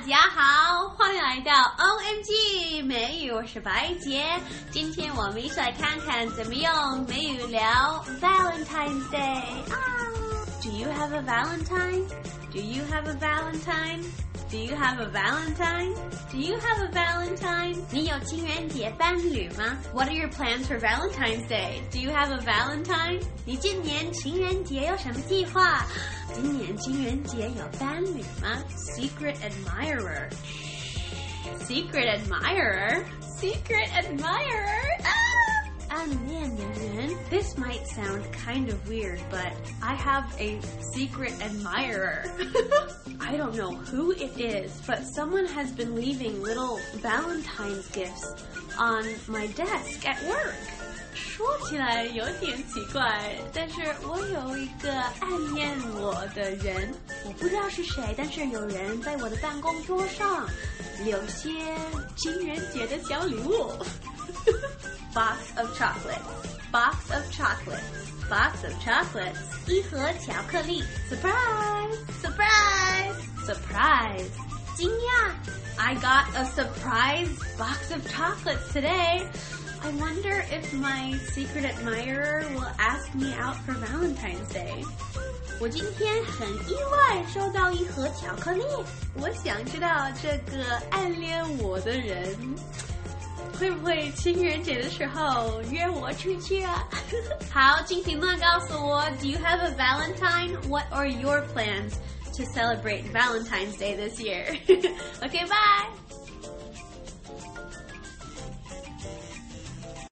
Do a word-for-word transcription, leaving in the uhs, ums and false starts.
家好，欢迎来到 O M G 美语，我是白洁。今天我们一起来看看怎么用美语聊 Valentine's Day 啊 Do you have a Valentine? Do you have a Valentine? Do you have a Valentine? Do you have a Valentine? 你有情人节伴侣吗？ What are your plans for Valentine's Day? Do you have a Valentine? 你今年情人节有什么计划？今年情人节有伴侣吗？ Secret admirer. Secret admirer? Secret admirer? 啊！暗恋的人 This might sound kind of weird, but I have a secret admirer. I don't know who it is, but someone has been leaving little Valentine's gifts on my desk at work. 说起来有点奇怪，但是我有一个暗恋我的人，我不知道是谁，但是有人在我的办公桌上留些情人节的小礼物。Box of chocolates, box of chocolates, box of chocolates. 一盒巧克力 Surprise, surprise, surprise. 惊讶 I got a surprise box of chocolates today. I wonder if my secret admirer will ask me out for Valentine's Day. 我今天很意外收到一盒巧克力，我想知道这个暗恋我的人会不会情人节的时候约我出去啊？好，请评论告诉我 Do you have a Valentine? What are your plans to celebrate Valentine's Day this year? Okay, bye!